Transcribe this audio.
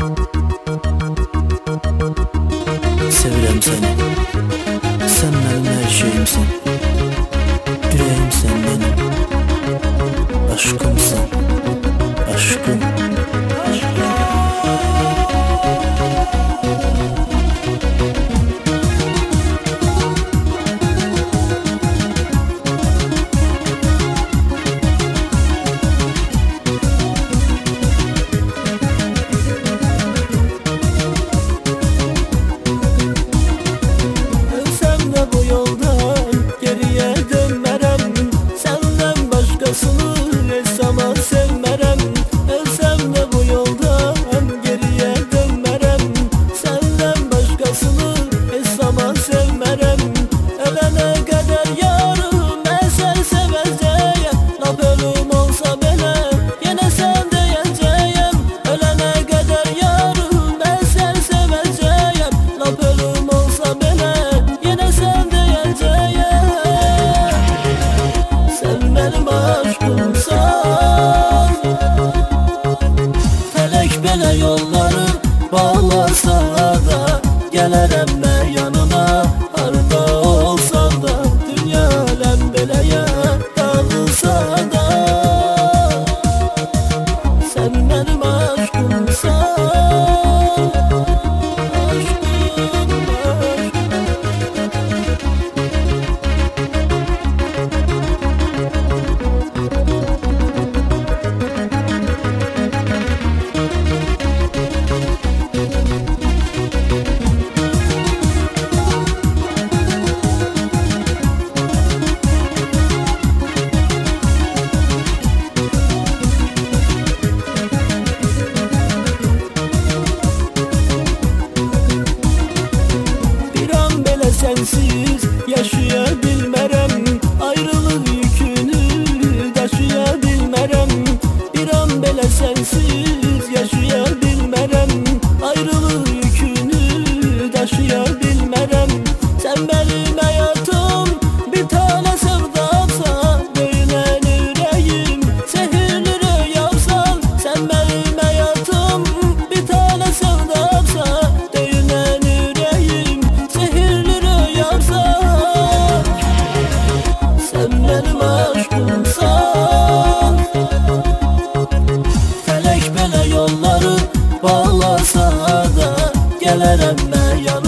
Sevirəm səni, sən mənim hər şeyimsən. Ürəyim sən mənim, aşkımsan, aşkım. Yolları bağlarsa da gələrəm mən yanına. Harda olsan da dünya ləmbələyə dağılsa da sən mənim aşkımsan, sensiz yaşaya bilmərəm. Ayrılıq yükünü daşıya bilmərəm. Bir an belə sensiz yaşaya bilmərəm. Ayrılıq yükünü daşıya bilmərəm. Sən mənim həyatım, bir tane sevdamsan, döyünən ürəyim zehirli rüyamsan. Sən mənim həyatım, bir tane sevdamsan, döyünən ürəyim zehirli rüyamsan. Sen benim aşkımsan. Felek belə yolları bağlarsa da gələrəm mən yanına.